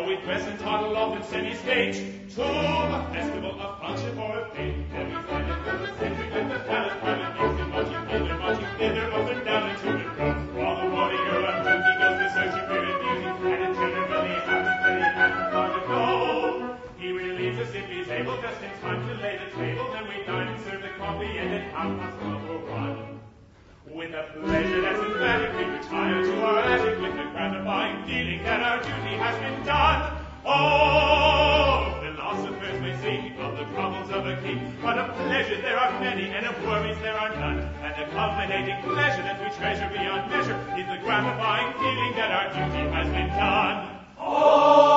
we dress and toddle off in semi-stage to a festival of function or a fete. Then we stand and go the century with the palace pilot music, marching thither, up and down and to and fro. While the warrior on duty goes to search of good and beauty, and it generally happens that he hasn't far to go. He relieves us if he's able, just in time to lay the table. Then we dine and serve the coffee, and at 1:30. With a pleasure that's emphatic, we retire to our attic with the gratifying feeling that our duty has been done. Oh, philosophers may sing of the troubles of a king, but of pleasures there are many, and of worries there are none. And the culminating pleasure that we treasure beyond measure is the gratifying feeling that our duty has been done. Oh!